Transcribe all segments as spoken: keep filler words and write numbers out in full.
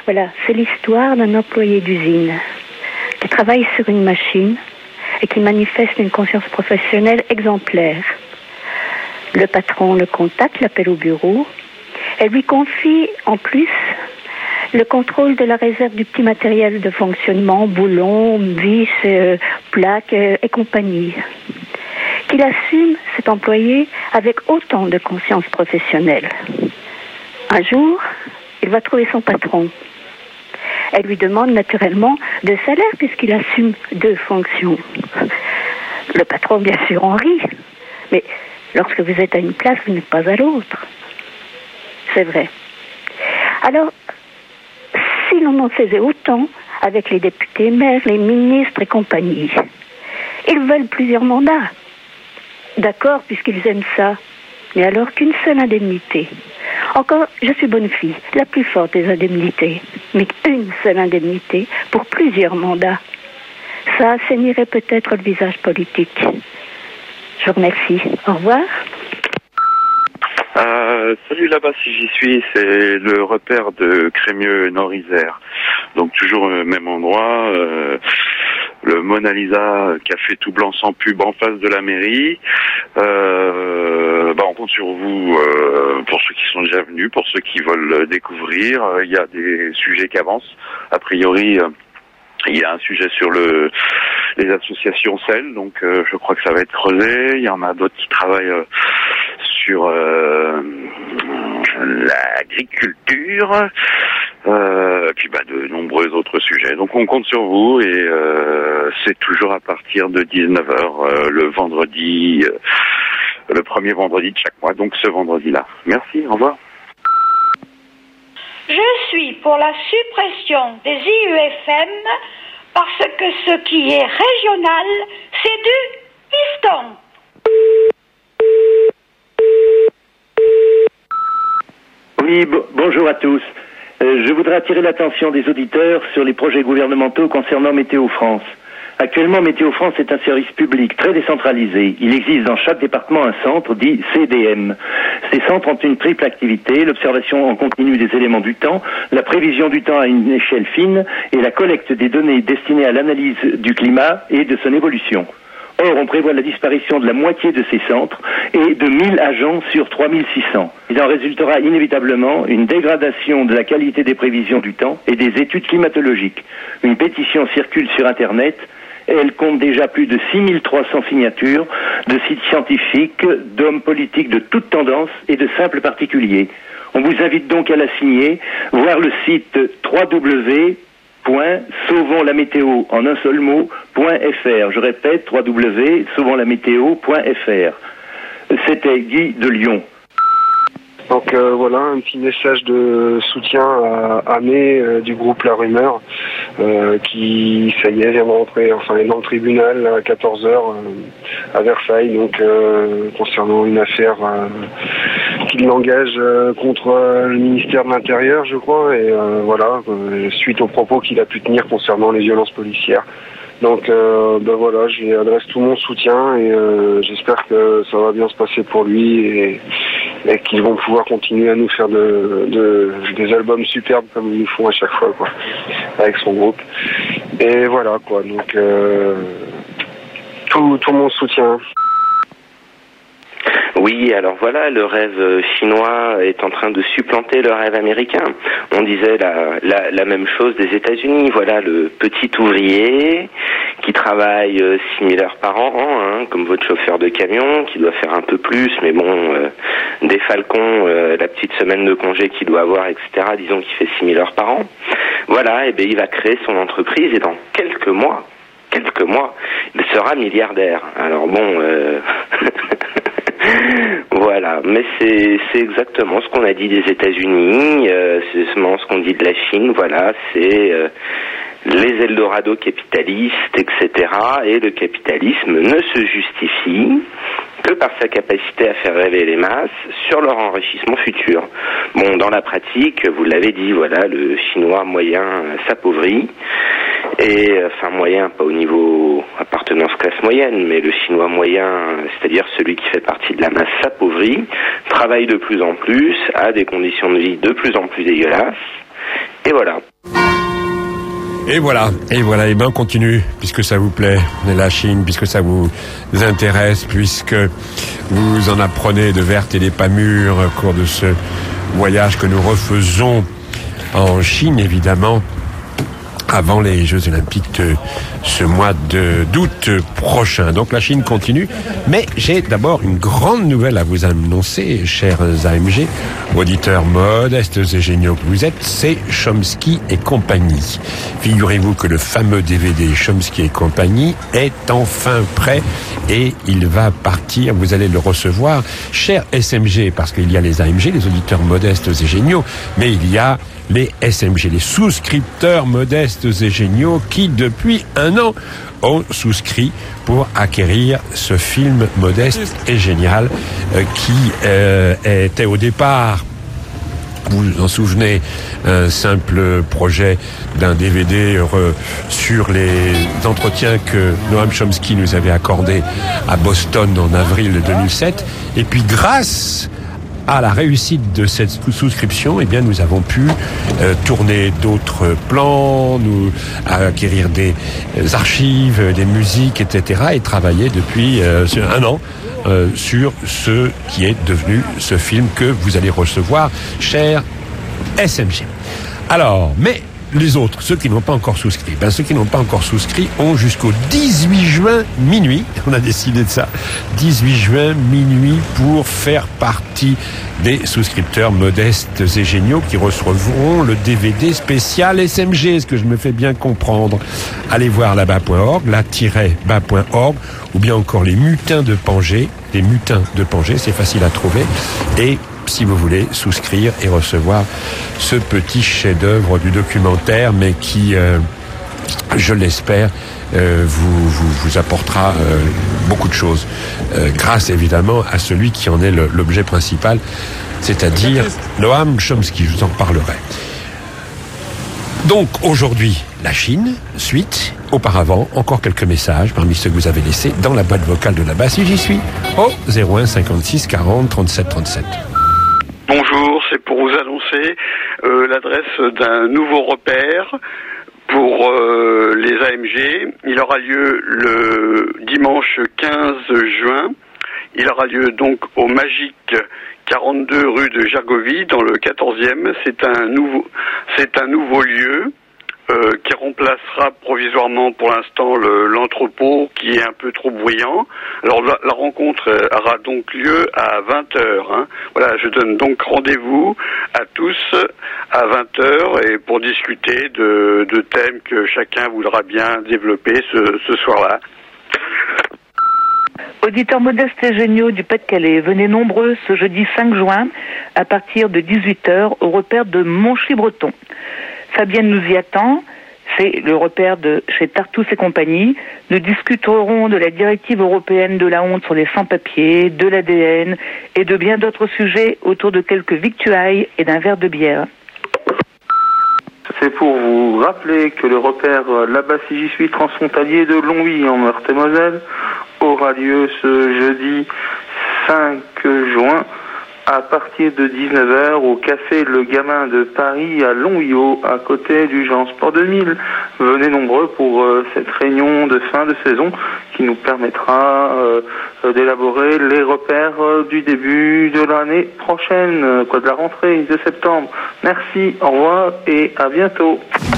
Voilà, c'est l'histoire d'un employé d'usine qui travaille sur une machine et qui manifeste une conscience professionnelle exemplaire. Le patron le contacte, l'appelle au bureau, et lui confie en plus le contrôle de la réserve du petit matériel de fonctionnement, boulons, vis, euh, plaques euh, et compagnie. Qu'il assume, cet employé, avec autant de conscience professionnelle. Un jour, il va trouver son patron. Elle lui demande naturellement de salaire puisqu'il assume deux fonctions. Le patron, bien sûr, en rit. Mais lorsque vous êtes à une place, vous n'êtes pas à l'autre. C'est vrai. Alors, si l'on en faisait autant avec les députés maires, les ministres et compagnie, ils veulent plusieurs mandats. D'accord, puisqu'ils aiment ça. Mais alors qu'une seule indemnité. Encore, je suis bonne fille, la plus forte des indemnités. Mais une seule indemnité pour plusieurs mandats. Ça assainirait peut-être le visage politique. Je vous remercie. Au revoir. Euh, salut là-bas, si j'y suis, c'est le repère de Crémieux-Nord-Isère. Donc toujours au même endroit, euh, le Mona Lisa, café tout blanc sans pub en face de la mairie. Euh, bah on compte sur vous euh, pour ceux qui sont déjà venus, pour ceux qui veulent découvrir. Il y a des sujets qui avancent. A priori, euh, il y a un sujet sur le les associations S E L, donc euh, je crois que ça va être creusé. Il y en a d'autres qui travaillent euh, sur euh, l'agriculture, euh, puis bah, de nombreux autres sujets. Donc on compte sur vous et euh, c'est toujours à partir de dix-neuf heures euh, le vendredi, euh, le premier vendredi de chaque mois, donc ce vendredi-là. Merci, au revoir. Je suis pour la suppression des I U F M parce que ce qui est régional, c'est du piston. Oui, bo- bonjour à tous. Euh, je voudrais attirer l'attention des auditeurs sur les projets gouvernementaux concernant Météo France. Actuellement, Météo France est un service public très décentralisé. Il existe dans chaque département un centre dit C D M. Ces centres ont une triple activité, l'observation en continu des éléments du temps, la prévision du temps à une échelle fine et la collecte des données destinées à l'analyse du climat et de son évolution. Or, on prévoit la disparition de la moitié de ces centres et de mille agents sur trois mille six cents. Il en résultera inévitablement une dégradation de la qualité des prévisions du temps et des études climatologiques. Une pétition circule sur Internet. Elle compte déjà plus de six mille trois cents signatures de sites scientifiques, d'hommes politiques de toutes tendances et de simples particuliers. On vous invite donc à la signer, voir le site w w w point sauvons la météo en un seul mot point f r. Je répète, w w w point sauvons la météo point f r. C'était Guy de Lyon. Donc euh, voilà, un petit message de soutien à Amé euh, du groupe La Rumeur euh, qui, ça y est, vient de rentrer, enfin est dans le tribunal à quatorze heures euh, à Versailles, donc euh, concernant une affaire euh, qui l'engage euh, contre euh, le ministère de l'Intérieur, je crois, et euh, voilà, euh, suite aux propos qu'il a pu tenir concernant les violences policières. Donc euh, ben voilà, je lui adresse tout mon soutien et euh, j'espère que ça va bien se passer pour lui et, et qu'ils vont pouvoir continuer à nous faire de, de, des albums superbes comme ils nous font à chaque fois, quoi, avec son groupe. Et voilà, quoi, donc euh, tout, tout mon soutien. Oui, alors voilà, le rêve chinois est en train de supplanter le rêve américain. On disait la, la, la même chose des États-Unis. Voilà, le petit ouvrier qui travaille six mille heures par an, hein, comme votre chauffeur de camion, qui doit faire un peu plus, mais bon, euh, des falcons, euh, la petite semaine de congé qu'il doit avoir, et cetera, disons qu'il fait six mille heures par an. Voilà, et bien il va créer son entreprise et dans quelques mois, quelques mois, il sera milliardaire. Alors bon... Euh Voilà, mais c'est c'est exactement ce qu'on a dit des États-Unis, euh, c'est ce qu'on dit de la Chine, voilà, c'est euh, les Eldorado capitalistes, et cetera. Et le capitalisme ne se justifie que par sa capacité à faire rêver les masses sur leur enrichissement futur. Bon, dans la pratique, vous l'avez dit, voilà, le chinois moyen s'appauvrit, et enfin moyen, pas au niveau appartenance classe moyenne, mais le chinois moyen, c'est-à-dire celui qui fait partie de la masse s'appauvrit, travaille de plus en plus, a des conditions de vie de plus en plus dégueulasses, et voilà. Et voilà, et voilà, et ben on continue, puisque ça vous plaît, la Chine, puisque ça vous intéresse, puisque vous en apprenez de vertes et des pas mûres au cours de ce voyage que nous refaisons en Chine, évidemment, avant les Jeux Olympiques de ce mois de, d'août prochain. Donc la Chine continue, mais j'ai d'abord une grande nouvelle à vous annoncer, chers A M G, auditeurs modestes et géniaux que vous êtes, c'est Chomsky et compagnie. Figurez-vous que le fameux D V D Chomsky et compagnie est enfin prêt et il va partir, vous allez le recevoir, chers S M G, parce qu'il y a les A M G, les auditeurs modestes et géniaux, mais il y a les S M G, les souscripteurs modestes et géniaux qui, depuis un an, ont souscrit pour acquérir ce film modeste et génial euh, qui euh, était au départ, vous vous en souvenez, un simple projet d'un D V D re, sur les entretiens que Noam Chomsky nous avait accordés à Boston en avril deux mille sept. Et puis grâce à la réussite de cette souscription, eh bien, nous avons pu euh, tourner d'autres plans, nous acquérir des euh, archives, des musiques, et cetera, et travailler depuis euh, un an euh, sur ce qui est devenu ce film que vous allez recevoir, cher S M G. Alors, mais les autres, ceux qui n'ont pas encore souscrit, ben ceux qui n'ont pas encore souscrit ont jusqu'au dix-huit juin minuit, on a décidé de ça, dix-huit juin minuit pour faire partie des souscripteurs modestes et géniaux qui recevront le D V D spécial S M G, est-ce que je me fais bien comprendre? Allez voir là-bas point org, là-bas point org, ou bien encore les mutins de Pangée, les mutins de Pangée, c'est facile à trouver, et si vous voulez souscrire et recevoir ce petit chef-d'œuvre du documentaire, mais qui, euh, je l'espère, euh, vous, vous, vous apportera euh, beaucoup de choses, euh, grâce évidemment à celui qui en est le, l'objet principal, c'est-à-dire Noam Chomsky, je vous en parlerai. Donc aujourd'hui, la Chine, suite, auparavant, encore quelques messages parmi ceux que vous avez laissés dans la boîte vocale de là-bas, si j'y suis, au zéro un cinquante-six quarante trente-sept trente-sept. Bonjour, c'est pour vous annoncer euh, l'adresse d'un nouveau repère pour euh, les A M G. Il aura lieu le dimanche quinze juin. Il aura lieu donc au Magique quarante-deux rue de Gergovie dans le quatorzième. C'est un nouveau, c'est un nouveau lieu. Euh, qui remplacera provisoirement pour l'instant le, l'entrepôt qui est un peu trop bruyant. Alors la, la rencontre aura donc lieu à vingt heures. Hein. Voilà, je donne donc rendez-vous à tous à vingt heures et pour discuter de, de thèmes que chacun voudra bien développer ce, ce soir-là. Auditeurs modestes et géniaux du Pas-de-Calais, venez nombreux ce jeudi cinq juin à partir de dix-huit heures au repère de Monchy-Breton. Fabienne nous y attend, c'est le repère de chez Tartous et compagnie. Nous discuterons de la directive européenne de la honte sur les sans-papiers, de l'A D N et de bien d'autres sujets autour de quelques victuailles et d'un verre de bière. C'est pour vous rappeler que le repère là-bas si j'y suis transfrontalier de Longwy en Meurthe-et-Moselle aura lieu ce jeudi cinq juin à partir de dix-neuf heures au café Le Gamin de Paris à Longwy-Haut, à côté du Jean Sport deux mille. Venez nombreux pour euh, cette réunion de fin de saison qui nous permettra euh, d'élaborer les repères euh, du début de l'année prochaine, euh, quoi de la rentrée de septembre. Merci, au revoir et à bientôt.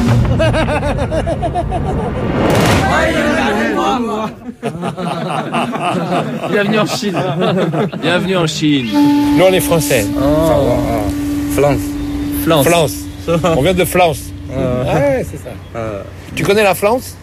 Bienvenue en Chine. Bienvenue en Chine. Nous, on est français. Oh. France. France. France. On vient de France. Euh. Ouais, c'est ça. Euh. Tu connais la France?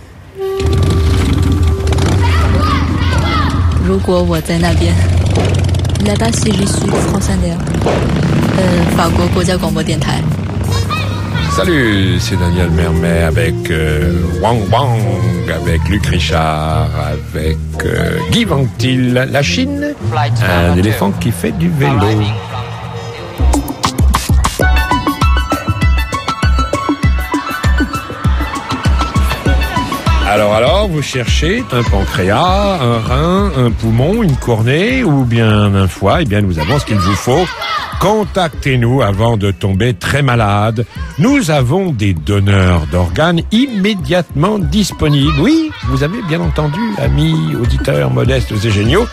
如果我在那边 là-bas si je suis France Inter, euh, 法国国家广播电台。 Salut, c'est Daniel Mermet avec euh, Wang Wang, avec Luc Richard, avec euh, Guy Ventil, la Chine, un éléphant qui fait du vélo. Alors, alors, vous cherchez un pancréas, un rein, un poumon, une cornée ou bien un foie, eh bien nous avons ce qu'il vous faut contactez-nous avant de tomber très malade. Nous avons des donneurs d'organes immédiatement disponibles. Oui, vous avez bien entendu, amis auditeurs modestes et géniaux,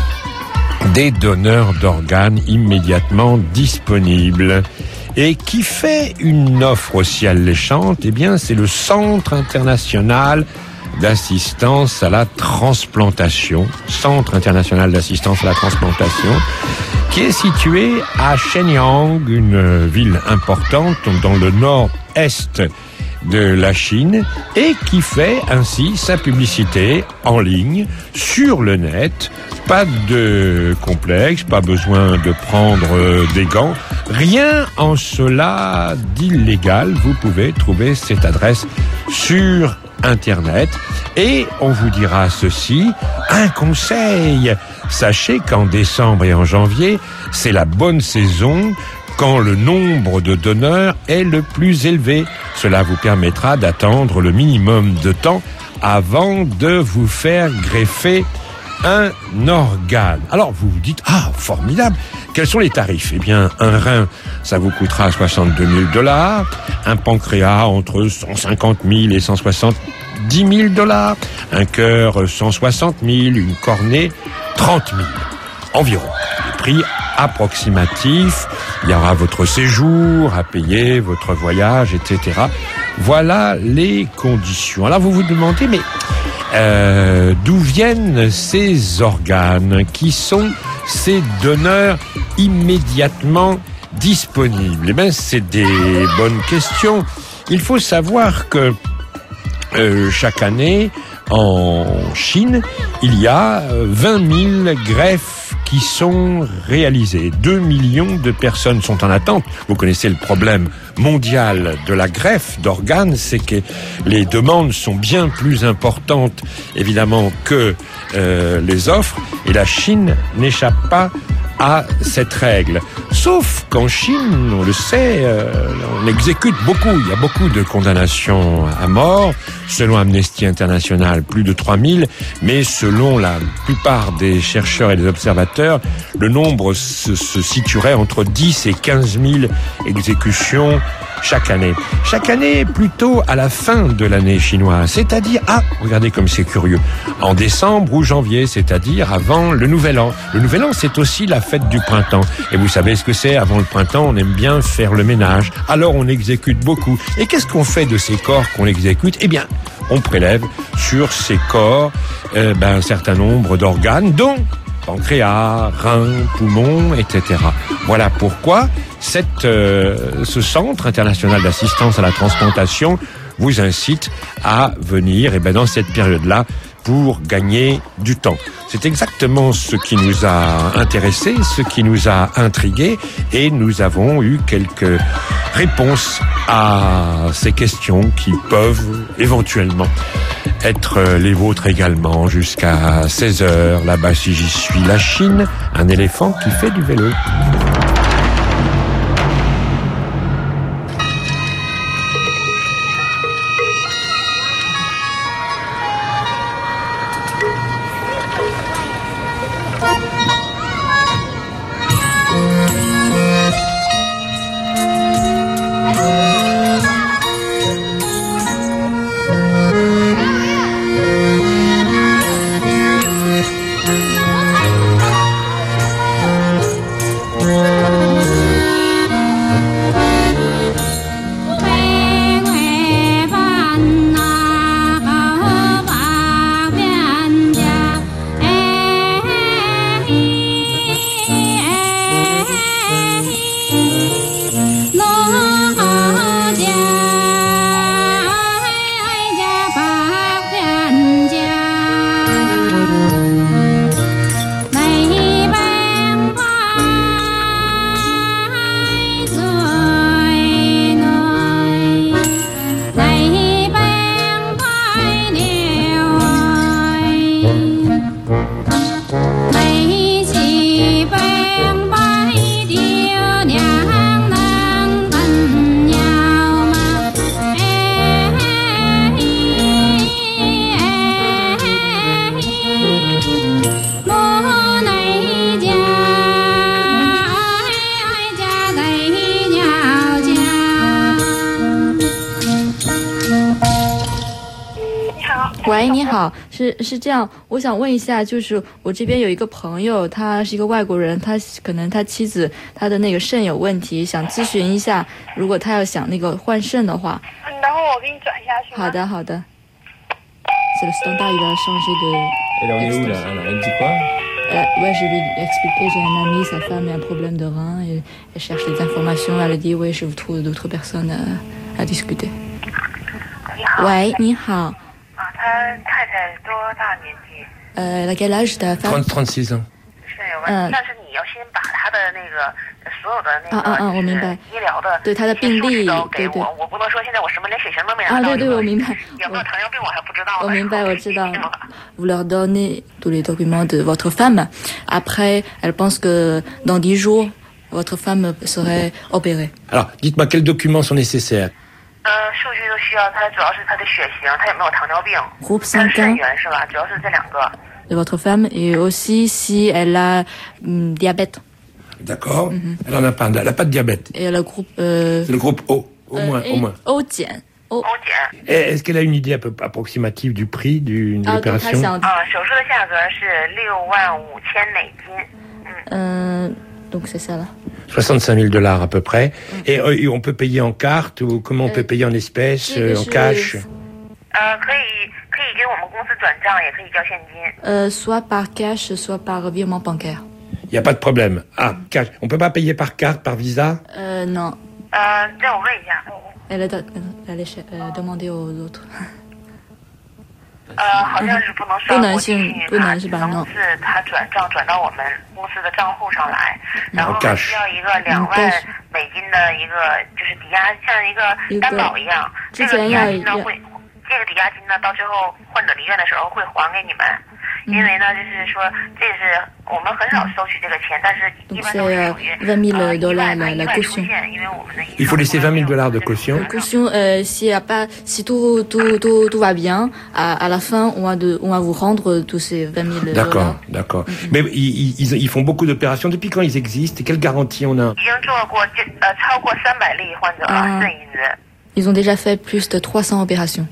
des donneurs d'organes immédiatement disponibles. Et qui fait une offre aussi alléchante, eh bien, c'est le Centre international d'assistance à la transplantation, Centre international d'assistance à la transplantation, qui est situé à Shenyang, une ville importante dans le nord-est de la Chine, et qui fait ainsi sa publicité en ligne, sur le net. Pas de complexe, pas besoin de prendre des gants, rien en cela d'illégal. Vous pouvez trouver cette adresse sur Internet. Et on vous dira ceci, un conseil, sachez qu'en décembre et en janvier, c'est la bonne saison quand le nombre de donneurs est le plus élevé. Cela vous permettra d'attendre le minimum de temps avant de vous faire greffer un organe. Alors vous vous dites, ah, formidable, quels sont les tarifs? Eh bien, un rein, ça vous coûtera soixante-deux mille dollars, un pancréas entre cent cinquante mille et cent soixante-dix mille dollars, un cœur cent soixante mille, une cornée trente mille environ. Les prix approximatifs, il y aura votre séjour à payer, votre voyage, et cetera. Voilà les conditions. Alors vous vous demandez, mais euh, d'où viennent ces organes? Qui sont ces donneurs immédiatement disponibles? Eh bien, c'est des bonnes questions. Il faut savoir que euh, chaque année, en Chine, il y a vingt mille greffes qui sont réalisées. deux millions de personnes sont en attente. Vous connaissez le problème mondial de la greffe d'organes, c'est que les demandes sont bien plus importantes, évidemment, que euh, les offres, et la Chine n'échappe pas à cette règle. Sauf qu'en Chine, on le sait, euh, on exécute beaucoup. Il y a beaucoup de condamnations à mort. Selon Amnesty International, plus de trois mille. Mais selon la plupart des chercheurs et des observateurs, le nombre se, se situerait entre dix et quinze mille exécutions chaque année. Chaque année, plutôt à la fin de l'année chinoise. C'est-à-dire, ah, regardez comme c'est curieux, en décembre ou janvier, c'est-à-dire avant le Nouvel An. Le Nouvel An, c'est aussi la fête du printemps. Et vous savez ce que c'est, avant le printemps, on aime bien faire le ménage. Alors on exécute beaucoup. Et qu'est-ce qu'on fait de ces corps qu'on exécute? Eh bien, on prélève sur ces corps euh, ben, un certain nombre d'organes, dont pancréas, reins, poumons, et cetera. Voilà pourquoi cette, euh, ce Centre international d'assistance à la transplantation vous incite à venir, et ben, dans cette période-là, pour gagner du temps. C'est exactement ce qui nous a intéressés, ce qui nous a intrigués, et nous avons eu quelques réponses à ces questions qui peuvent éventuellement être les vôtres également jusqu'à seize heures. Là-bas, si j'y suis, la Chine, un éléphant qui fait du vélo. Yeah. 喂，你好，是是这样，我想问一下，就是我这边有一个朋友，他是一个外国人，他可能他妻子他的那个肾有问题，想咨询一下，如果他要想那个换肾的话。 然后我给你转下去。 好的，好的。C'est le standard, il a changé de. Elle en est où là? Alors, elle dit quoi? Euh, ouais, je lui ai expliqué, j'ai un ami, sa femme a un problème de rein, et elle cherche des informations. Elle a dit, oui, je vous trouve d'autres personnes à, à discuter. 你好。 喂，你好。 啊，他太太多大年纪？ 呃 ，la quel âge ta femme? trente-six ans. 是有问题，但是你要先把他的那个所有的那个啊啊啊，我明白。 医疗的对他的病历，对对。 我不能说现在我什么连血型都没拿到。 啊，对对，我明白。 有没有糖尿病我还不知道。 我明白，我知道。Vous leur donnez tous les documents de votre femme. Après, elle pense que dans dix jours, votre femme serait opérée. Alors, dites-moi quels documents sont nécessaires. 呃，数据都需要，他主要是他的血型，他有没有糖尿病？ Groupe sanguin 是吧？主要是这两个。 De votre femme et aussi si elle a um, diabète. D'accord. Mm-hmm. Elle en a pas, elle n'a pas de diabète. Et le groupe. Euh, C'est le groupe O, au euh, moins, au moins. O 减 O 减。 Est-ce qu'elle a une idée un peu approximative du prix du, de l'opération? 啊，手术的价格是六万五千美金。 嗯。Euh, donc c'est ça là. soixante-cinq mille dollars à peu près. Mm-hmm. Et, euh, et on peut payer en carte ou comment on peut payer en espèces, euh, en cash? 呃，可以可以给我们公司转账，也可以交现金。 Euh, soit par cash, soit par virement bancaire. Il n'y a pas de problème. Ah, cash. On peut pas payer par carte, par visa? Euh, non. 呃，让我问一下。 Elle a elle a demandé aux autres. 呃，好像是不能刷过去， 不能是吧？ 只能是他转账转到我们公司的账户上来，然后需要一个两万美金的一个就是抵押，像一个担保一样。这个抵押金呢会，这个抵押金呢到最后患者离院的时候会还给你们。因为呢，就是说，这是我们很少收取这个钱，但是一般都是属于 vingt mille dollars la la caution. Il faut laisser vingt mille dollars de caution. Caution, euh, si y a pas, si tout tout tout tout va bien, à, à la fin, on va de, on va vous rendre tous ces vingt mille dollars. D'accord, d'accord. Mm-hmm. Mais ils, ils ils font beaucoup d'opérations. Depuis quand ils existent? Quelle garantie on a? Ah, ils ont déjà fait plus de trois cents opérations.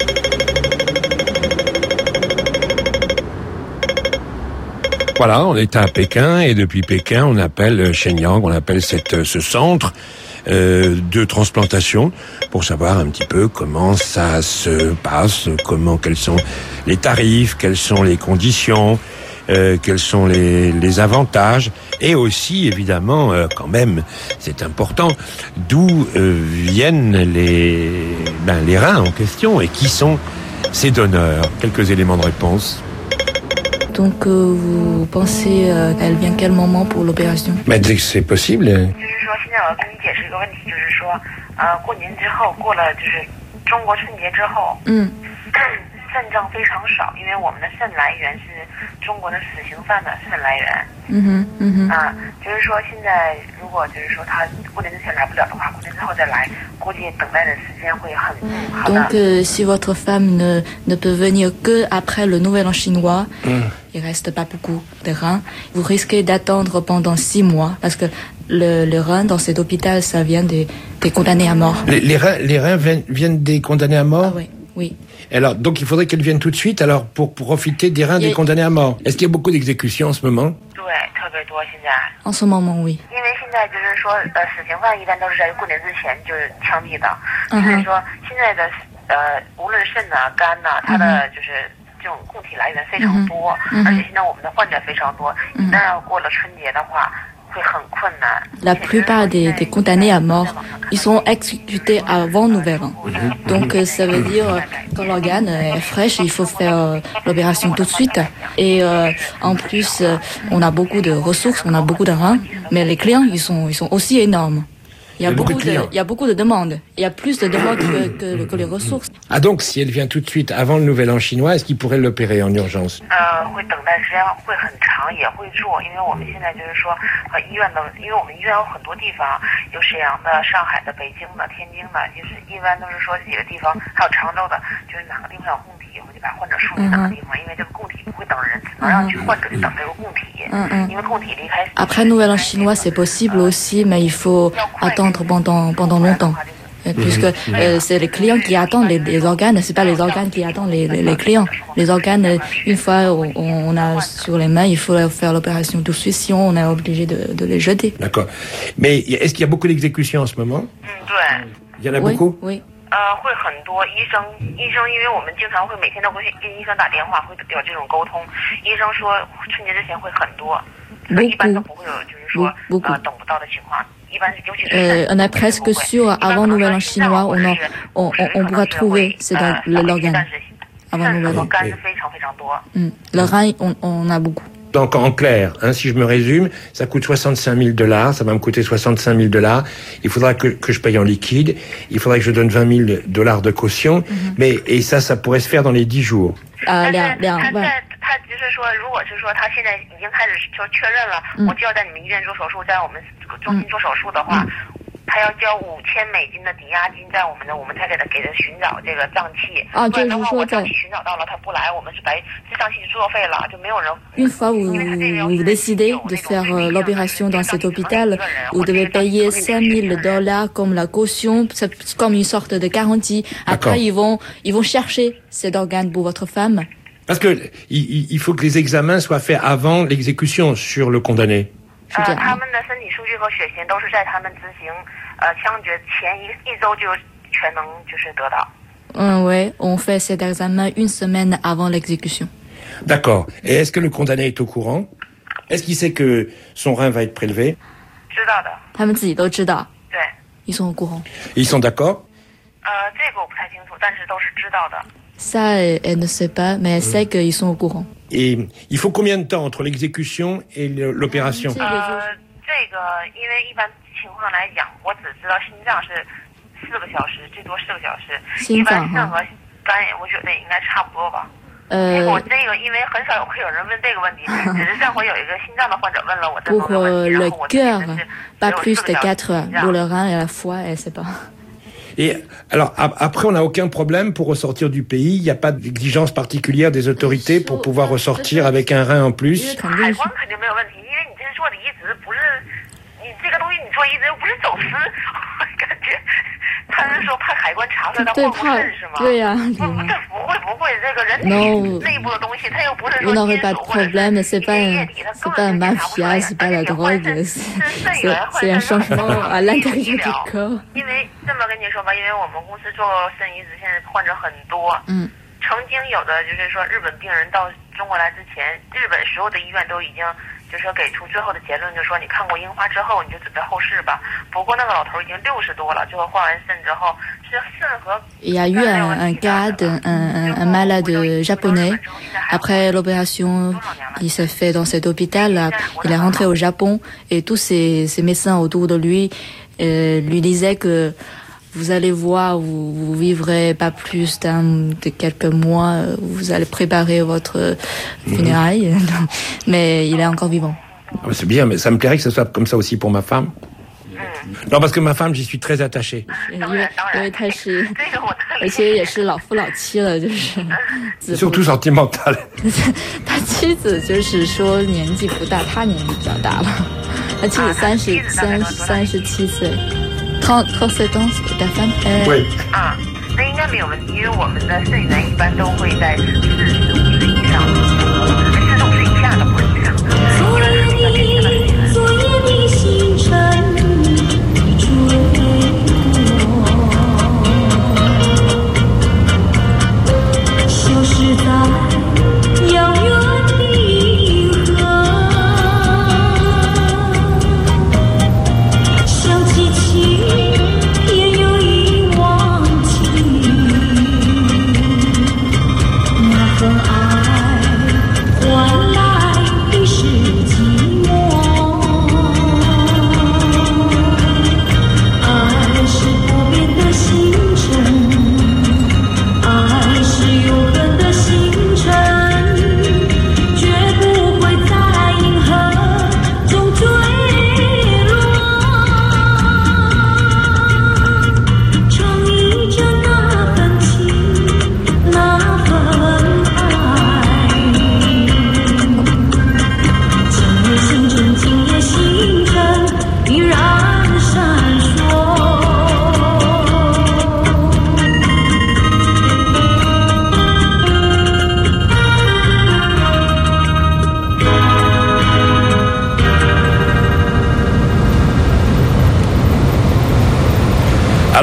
Voilà, on est à Pékin et depuis Pékin, on appelle Shenyang, on appelle cette, ce centre euh, de transplantation pour savoir un petit peu comment ça se passe, comment, quels sont les tarifs, quelles sont les conditions, euh, quels sont les, les avantages et aussi évidemment euh, quand même, c'est important, d'où euh, viennent les, ben, les reins en question et qui sont ces donneurs. Quelques éléments de réponse. Donc, euh, vous pensez, euh, elle vient quel moment pour l'opération? Mais dès que c'est possible. 就是说，现在我要跟你解释一个问题，就是说，呃，过年之后，过了就是中国春节之后， 嗯， 肾脏非常少，因为我们的肾来源是中国的死刑犯的肾来源。 嗯哼，嗯哼。 啊，就是说现在如果就是说他过年之前来不了的话，过年之后再来，估计等待的时间会很很。 Donc, euh, si votre femme ne ne peut venir que après le Nouvel An chinois, mm. il reste pas beaucoup de reins. Vous risquez d'attendre pendant six mois parce que le, le rein dans cet hôpital, ça vient des, des condamnés à mort. Les, les reins, les reins viennent, viennent des condamnés à mort? Ah oui, oui. Alors, donc il faudrait qu'elle vienne tout de suite, alors pour, pour profiter des reins des condamnés à mort. Est-ce qu'il y a beaucoup d'exécutions en ce moment? En ce moment, oui. 因为现在就是说，呃，死刑犯一般都是在过年之前就是枪毙的，所以说现在的呃，无论肾呐、肝呐，它的就是这种供体来源非常多，而且现在我们的患者非常多，一旦要过了春节的话。 La plupart des, des condamnés à mort, ils sont exécutés avant Nouvel An. Donc ça veut dire quand l'organe est fraîche, il faut faire l'opération tout de suite. Et euh, en plus, on a beaucoup de ressources, on a beaucoup de reins, mais les clients, ils sont, ils sont aussi énormes. Il y a, beaucoup, beaucoup de, il y a beaucoup de demandes. Il y a plus de demandes que, que, que les ressources. Ah donc, si elle vient tout de suite avant le Nouvel An chinois, est-ce qu'il pourrait l'opérer en urgence? 呃，会等待时间会很长，也会做，因为我们现在就是说，呃，医院的，因为我们医院有很多地方，有沈阳的、上海的、北京的、天津的，就是一般都是说几个地方，还有常州的，就是哪个地方有供体，我们就把患者输进哪个地方，因为这个供体不会等人，只能让去患者去等这个供体，因为供体离开。 Après Nouvel An chinois, c'est possible aussi, mais il faut attendre pendant pendant longtemps. puisque mmh. euh, c'est les clients qui attendent les, les organes, c'est pas les organes qui attendent les, les, les clients. Les organes, une fois on, on a sur les mains, il faut faire l'opération tout de suite, sinon on est obligé de, de les jeter. D'accord. Mais est-ce qu'il y a beaucoup d'exécutions en ce moment? Il y en a oui, beaucoup? Oui. 呃，会很多医生，医生，因为我们经常会每天都会跟医生打电话，会有这种沟通。医生说春节之前会很多，一般都不会有，就是说呃等不到的情况。 Euh, on est presque sûr, avant Nouvel An chinois, on, a, on, on, on pourra trouver c'est dans l'organe. Avant Nouvel An. Mm. Le rein, on, on a beaucoup. Donc en clair, hein, si je me résume, ça coûte soixante-cinq mille dollars, ça va me coûter soixante-cinq mille dollars. Il faudra que, que je paye en liquide, il faudra que je donne vingt mille dollars de caution, mm-hmm. mais et ça, ça pourrait se faire dans les dix jours. Ah, bien, bien, bien. 他只是说，如果是说他现在已经开始就确认了，我就要在你们医院做手术，在我们中心做手术的话，他要交五千美金的抵押金，在我们的，我们才给他给他寻找这个脏器。 啊，就是说脏器寻找到了，他不来，我们是白这脏器作废了，就没有人。 Une fois vous vous décidez de faire l'opération dans cet hôpital, vous devez payer cinq mille dollars comme la caution, comme une sorte de garantie. Après ils vont ils vont chercher cet organe pour votre femme. Parce que il, il faut que les examens soient faits avant l'exécution sur le condamné. 呃，他们的身体数据和血型都是在他们执行呃枪决前一一周就全能就是得到。 嗯，oui, on fait cet examen une semaine avant l'exécution. D'accord. Et est-ce que le condamné est au courant? Est-ce qu'il sait que son rein va être prélevé? 知道的。 他们自己都知道。 对。 Ils sont au courant. Ils sont d'accord? 呃，这个我不太清楚，但是都是知道的。 Ça, elle ne sait pas, mais elle sait qu'ils sont au courant. Et il faut combien de temps entre l'exécution et l'opération? 呃，这个因为一般情况来讲，我只知道心脏是四个小时，最多四个小时。 心脏哈。 一般肾和肝，我觉得应该差不多吧。 呃。 我这个因为很少会有人问这个问题，只是上回有一个心脏的患者问了我这个问题，然后我这个是 pas plus de quatre heures. Pour le rein et la foie, elle sait pas. Et alors après, on n'a aucun problème pour ressortir du pays. Il n'y a pas d'exigence particulière des autorités pour pouvoir ressortir avec un rein en plus. 海关肯定没有问题，因为你这做的移植不是你这个东西，你做移植又不是走私，我感觉他是说怕海关查出来他过不是是吗？ 对呀， 不这不会不会，这个人体内部的东西，他又不是说 vous n'aurez pas de problème, c'est pas c'est pas un mafia, c'est pas la drogue, c'est c'est un changement à l'intérieur du corps. 因为这么跟你说吧，因为我们公司做肾移植，现在患者很多。嗯。曾经有的就是说，日本病人到中国来之前，日本所有的医院都已经就是说给出最后的结论，就是说你看过樱花之后，你就准备后事吧。不过那个老头已经六十多了，最后换完肾之后是肾和。 Il y a eu un, un cas d'un un, un malade japonais. Après l'opération, il s'est fait dans cet hôpital. Il est rentré au Japon et tous ses, ses médecins autour de lui euh, lui disaient que vous allez voir, vous, vous vivrez pas plus d'un, de quelques mois, vous allez préparer votre funéraille, mmh. mais il est encore vivant. Ah, c'est bien, mais ça me plairait que ce soit comme ça aussi pour ma femme. Non, parce que ma femme, j'y suis très attaché. 因为因为他是，而且也是老夫老妻了，就是。 surtout sentimental. 他妻子就是说年纪不大，他年纪比较大了，他妻子三十三三十七岁。trente-sept ans, ta femme? Oui. 啊，那应该没有问题，因为我们的肾源一般都会在四十五岁以上，四十五岁以下的不是这样的，因为是比较年轻的肾源。 消失在遥远的银河，想起起也有意忘记，那份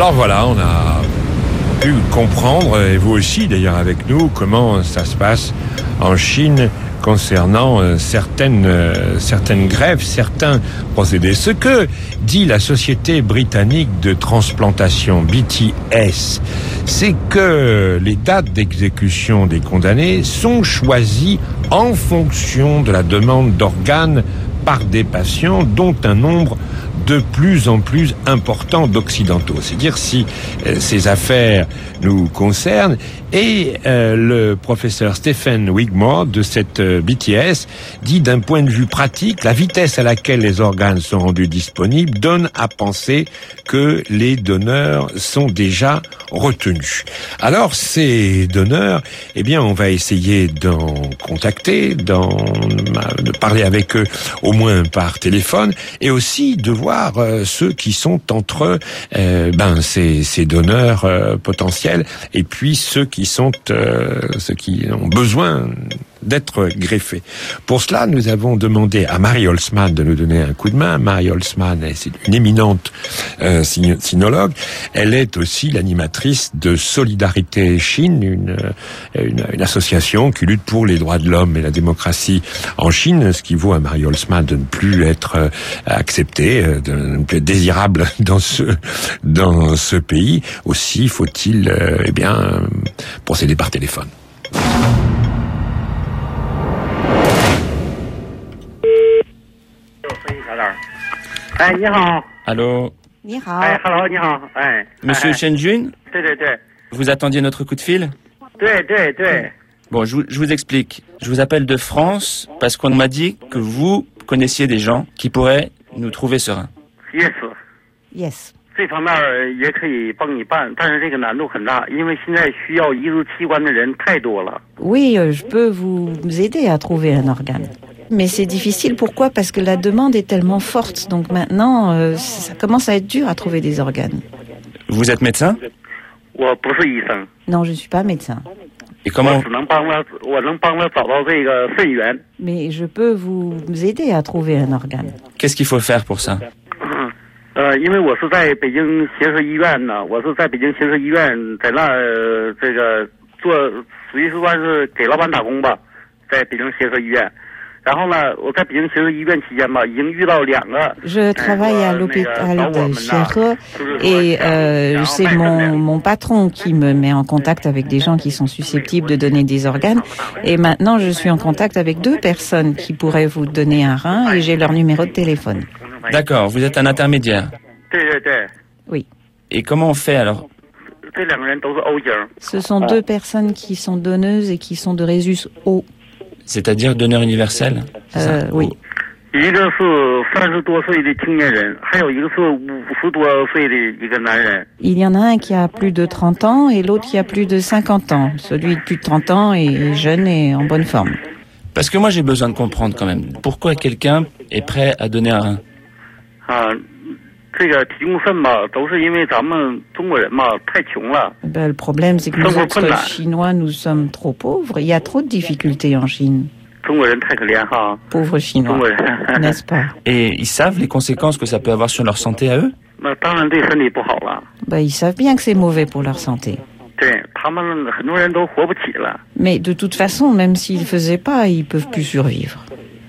Alors voilà, on a pu comprendre, et vous aussi d'ailleurs avec nous, comment ça se passe en Chine concernant euh, certaines, euh, certaines grèves, certains procédés. Ce que dit la Société britannique de transplantation, B T S, c'est que les dates d'exécution des condamnés sont choisies en fonction de la demande d'organes par des patients, dont un nombre de plus en plus important d'occidentaux. C'est-à-dire si euh, ces affaires nous concernent. Et euh, le professeur Stephen Wigmore de cette euh, B T S dit d'un point de vue pratique, la vitesse à laquelle les organes sont rendus disponibles donne à penser que les donneurs sont déjà retenus. Alors ces donneurs, eh bien on va essayer d'en contacter, d'en de parler avec eux au moins par téléphone, et aussi de voir euh, ceux qui sont entre euh, ben ces, ces donneurs euh, potentiels et puis ceux qui sont euh, ceux qui ont besoin d'être greffés. Pour cela, nous avons demandé à Marie Holzman de nous donner un coup de main. Marie Holzman, c'est une éminente euh, sinologue. Elle est aussi l'animatrice de Solidarité Chine, une, une, une association qui lutte pour les droits de l'homme et la démocratie en Chine, ce qui vaut à Marie Holzman de ne plus être euh, acceptée, de ne plus être désirable dans ce dans ce pays. Aussi, faut-il euh, eh bien procéder par téléphone. Allô. Hello. Monsieur Chen Jun, vous attendiez notre coup de fil? Bon, je vous, je vous explique. Je vous appelle de France parce qu'on m'a dit que vous connaissiez des gens qui pourraient nous trouver ce rein. Yes. Yes. 这方面也可以帮你办，但是这个难度很大，因为现在需要移植器官的人太多了。 Oui, je peux vous aider à trouver un organe. Mais c'est difficile, pourquoi? Parce que la demande est tellement forte. Donc maintenant, euh, ça commence à être dur à trouver des organes. Vous êtes médecin? 我不是医生。 Non, je ne suis pas médecin. Et comment? 我只能帮他，我能帮他找到这个肾源。 Mais je peux vous aider à trouver un organe. Qu'est-ce qu'il faut faire pour ça? 呃，因为我是在北京协和医院呢，我是在北京协和医院，在那儿这个做，属于是算是给老板打工吧，在北京协和医院。然后呢，我在北京协和医院期间吧，已经遇到两个。 Je travaille à l'hôpital de Chiehe et euh, c'est mon, mon patron qui me met en contact avec des gens qui sont susceptibles de donner des organes. Et maintenant, je suis en contact avec deux personnes qui pourraient vous donner un rein et j'ai leur numéro de téléphone. D'accord, vous êtes un intermédiaire. Oui. Et comment on fait alors? Ce sont deux personnes qui sont donneuses et qui sont de Rhésus O. C'est-à-dire donneur universel? Euh, oui. Il y en a un qui a plus de trente ans et l'autre qui a plus de cinquante ans. Celui de plus de trente ans est jeune et en bonne forme. Parce que moi j'ai besoin de comprendre quand même. Pourquoi quelqu'un est prêt à donner un rein? Ben, le problème, c'est que nous autres Chinois, nous sommes trop pauvres. Il y a trop de difficultés en Chine. Pauvres Chinois, n'est-ce pas? Et ils savent les conséquences que ça peut avoir sur leur santé à eux? Ben, ils savent bien que c'est mauvais pour leur santé. Mais de toute façon, même s'ils ne faisaient pas, ils ne peuvent plus survivre.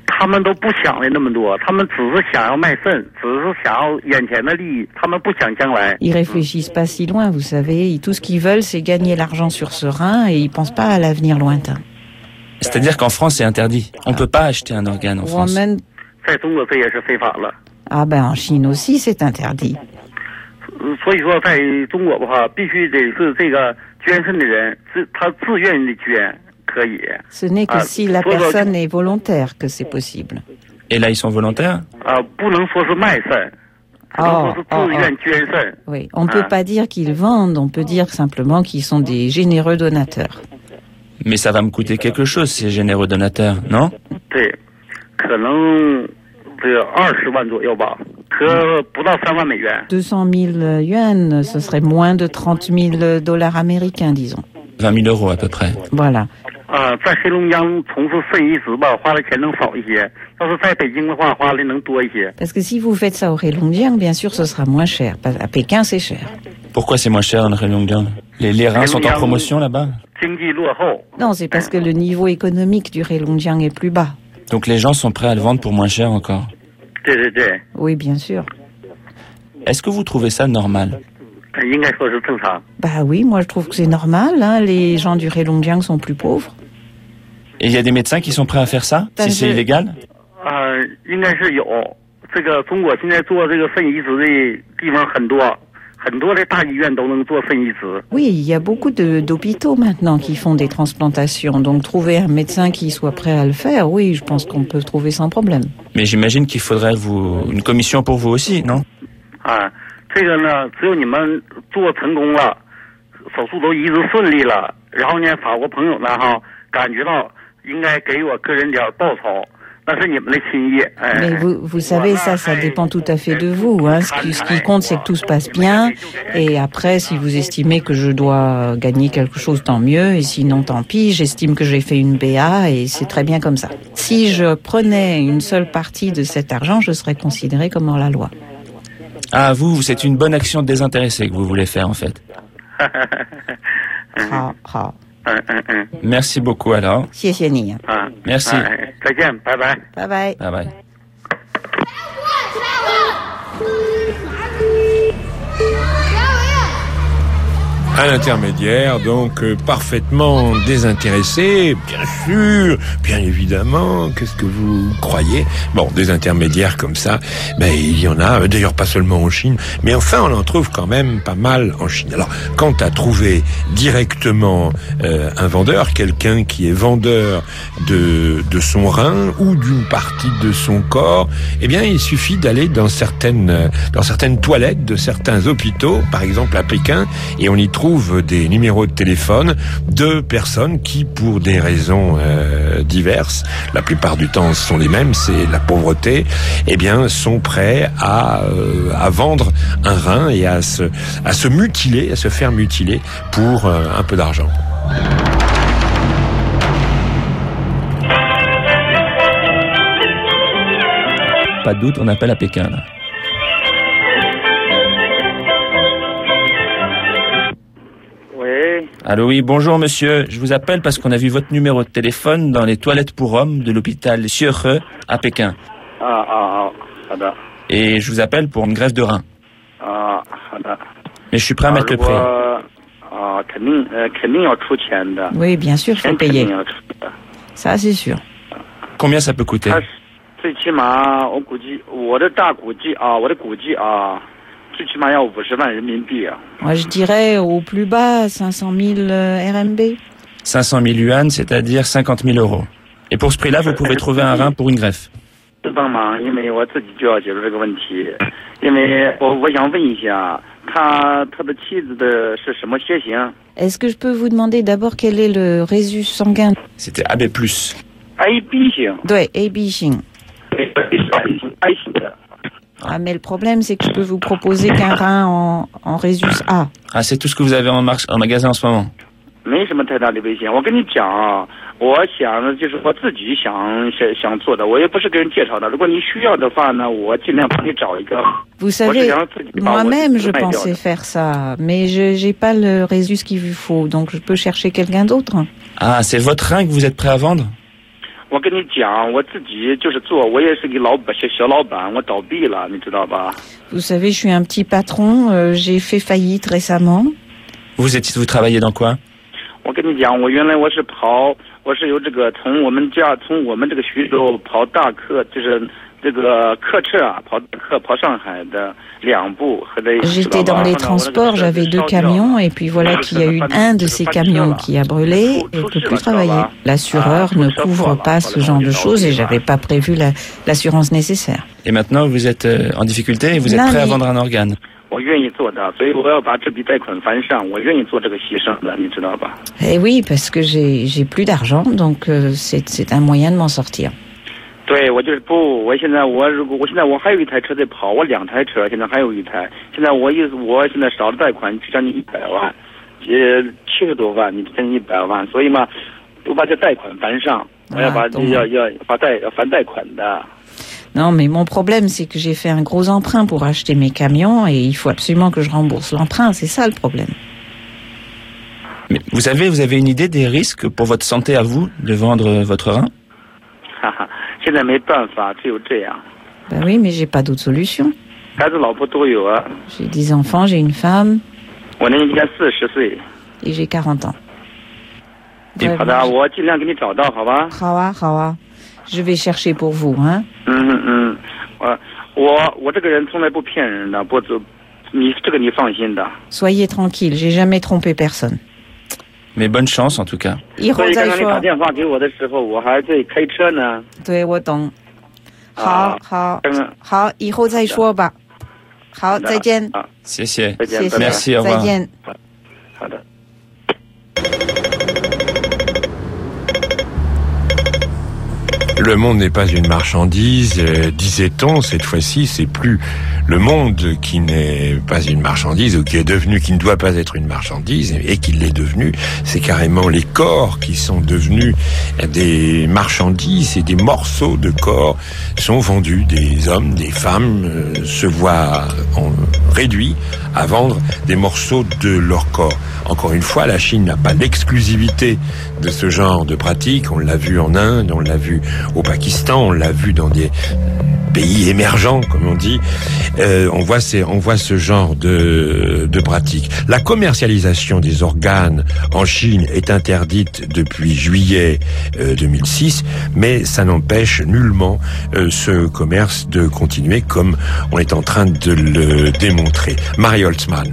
Ils réfléchissent pas si loin, vous savez. Tout ce qu'ils veulent, c'est gagner l'argent sur ce rein et ils pensent pas à l'avenir lointain. C'est-à-dire qu'en France, c'est interdit. On peut pas acheter un organe en France. Ah ben, en Chine aussi, c'est interdit. Ce n'est que si la personne est volontaire que c'est possible. Et là, ils sont volontaires? Oh, oh, oh. Oui, on ne peut pas dire qu'ils vendent, on peut dire simplement qu'ils sont des généreux donateurs. Mais ça va me coûter quelque chose, ces généreux donateurs, non? deux cent mille yuan, ce serait moins de trente mille dollars américains, disons. vingt mille euros à peu près. Voilà. 呃，在黑龙江从事肾移植吧，花的钱能少一些。要是在北京的话，花的能多一些。 Parce que si vous faites ça au Heilongjiang, bien sûr, ce sera moins cher. À Pékin, c'est cher. Pourquoi c'est moins cher dans le Heilongjiang? les, les reins sont en promotion là-bas? Non, c'est parce que le niveau économique du Heilongjiang est plus bas. Donc les gens sont prêts à le vendre pour moins cher encore? Oui, bien sûr. Est-ce que vous trouvez ça normal? Bah oui, moi je trouve que c'est normal. Hein. Les gens du Heilongjiang sont plus pauvres. Et il y a des médecins qui sont prêts à faire ça, si c'est illégal? Oui, il y a beaucoup de, d'hôpitaux maintenant qui font des transplantations. Donc trouver un médecin qui soit prêt à le faire, oui, je pense qu'on peut trouver sans problème. Mais j'imagine qu'il faudrait vous une commission pour vous aussi, non? 这个呢，只有你们做成功了，手术都移植顺利了，然后呢，法国朋友呢哈，感觉到应该给我个人点报酬，那是你们的心意。 Mais vous, vous savez, ça, ça dépend tout à fait de vous. Hein. Ce, qui, ce qui compte, c'est que tout se passe bien. Et après, si vous estimez que je dois gagner quelque chose, tant mieux. Et sinon, tant pis. J'estime que j'ai fait une B A et c'est très bien comme ça. Si je prenais une seule partie de cet argent, je serais considérée comme hors la loi. Ah, vous, c'est une bonne action désintéressée que vous voulez faire, en fait. ah, ah. Merci beaucoup, alors. Merci. Bye bye. Bye bye. Bye bye. Un intermédiaire, donc euh, parfaitement désintéressé, bien sûr, bien évidemment, qu'est-ce que vous croyez? Bon, des intermédiaires comme ça, ben il y en a, d'ailleurs pas seulement en Chine, mais enfin on en trouve quand même pas mal en Chine. Alors, quant à trouver directement euh, un vendeur, quelqu'un qui est vendeur de, de son rein ou d'une partie de son corps, eh bien il suffit d'aller dans certaines, dans certaines toilettes de certains hôpitaux, par exemple à Pékin, et on y trouve des numéros de téléphone de personnes qui, pour des raisons euh, diverses, la plupart du temps sont les mêmes, c'est la pauvreté, eh bien, sont prêts à, euh, à vendre un rein et à se, à se mutiler, à se faire mutiler pour euh, un peu d'argent. Pas de doute, on appelle à Pékin, là. Allô, oui, bonjour monsieur. Je vous appelle parce qu'on a vu votre numéro de téléphone dans les toilettes pour hommes de l'hôpital Xiehe à Pékin. Ah, ah, ah, Et je vous appelle pour une greffe de rein. Ah, Mais je suis prêt à mettre le prix. Oui, bien sûr, il faut payer. Ça, c'est sûr. Combien ça peut coûter? Moi, je dirais au plus bas cinq cent mille R M B. cinq cent mille yuan, c'est-à-dire cinquante mille euros. Et pour ce prix-là, vous pouvez trouver un rein pour une greffe. Est-ce que je peux vous demander d'abord quel est le résus sanguin? C'était A B plus. Oui, A B型. Ah, mais le problème, c'est que je peux vous proposer qu'un rein en, en résus A. Ah, c'est tout ce que vous avez en, marche, en magasin en ce moment? Vous savez, moi-même, je pensais faire ça, mais je j'ai pas le résus qu'il vous faut, donc je peux chercher quelqu'un d'autre. Ah, c'est votre rein que vous êtes prêt à vendre? Vous savez, je suis un petit patron, euh, j'ai fait faillite récemment. Vous êtes, vous travaillez dans quoi? J'étais dans les transports, j'avais deux camions et puis voilà qu'il y a eu un de ces camions qui a brûlé et ne peut plus travailler. L'assureur ne couvre pas ce genre de choses et j'avais pas prévu la, l'assurance nécessaire. Et maintenant vous êtes euh, en difficulté et vous êtes prêt à vendre un organe? Eh oui, parce que j'ai j'ai plus d'argent, donc euh, c'est c'est un moyen de m'en sortir. 对，我就是不，我现在我如果我现在我还有一台车在跑，我两台车，现在还有一台，现在我意思我现在少了贷款，就将近一百万，呃七十多万，你将近一百万，所以嘛， Non, mais mon problème, c'est que j'ai fait un gros emprunt pour acheter mes camions et il faut absolument que je rembourse l'emprunt. C'est ça le problème. Mais vous savez, vous avez une idée des risques pour votre santé à vous de vendre votre rein? Ben oui, mais j'ai pas d'autre solution. J'ai dix enfants, j'ai une femme. Et j'ai quarante ans. Ouais, Hawa, Hawa. Je vais chercher pour vous, hein. Soyez tranquille, j'ai jamais trompé personne. Mais bonne chance en tout cas. 以后再说。对，我懂。好好好，以后再说吧。好，再见。 谢谢， 谢谢， merci， au revoir。 再见。 好的。 Le monde n'est pas une marchandise, euh, disait-on. Cette fois-ci, c'est plus le monde qui n'est pas une marchandise ou qui est devenu, qui ne doit pas être une marchandise et, et qui l'est devenu. C'est carrément les corps qui sont devenus des marchandises et des morceaux de corps sont vendus. Des hommes, des femmes euh, se voient en, réduits à vendre des morceaux de leur corps. Encore une fois, la Chine n'a pas l'exclusivité de ce genre de pratique. On l'a vu en Inde, on l'a vu au Pakistan, on l'a vu dans des pays émergents, comme on dit. Euh, on voit ces, on voit ce genre de, de pratique. La commercialisation des organes en Chine est interdite depuis juillet euh, deux mille six, mais ça n'empêche nullement euh, ce commerce de continuer comme on est en train de le démontrer. Marie Holtzman.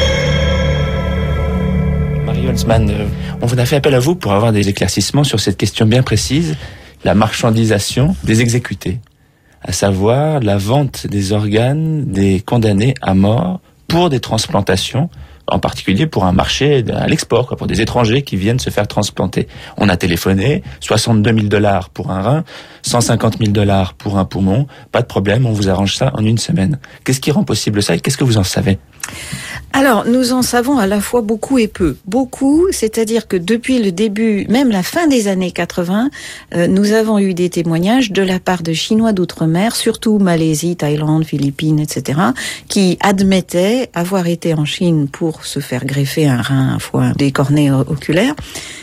Marie Holtzman, euh, on vous a fait appel à vous pour avoir des éclaircissements sur cette question bien précise, la marchandisation des exécutés, à savoir la vente des organes des condamnés à mort pour des transplantations, en particulier pour un marché à l'export, quoi, pour des étrangers qui viennent se faire transplanter. On a téléphoné, soixante-deux mille dollars pour un rein, cent cinquante mille dollars pour un poumon, pas de problème, on vous arrange ça en une semaine. Qu'est-ce qui rend possible ça et qu'est-ce que vous en savez ? Alors, nous en savons à la fois beaucoup et peu. Beaucoup, c'est-à-dire que depuis le début, même la fin des années quatre-vingts, euh, nous avons eu des témoignages de la part de Chinois d'outre-mer, surtout Malaisie, Thaïlande, Philippines, et cetera, qui admettaient avoir été en Chine pour se faire greffer un rein, un foie, des cornées oculaires.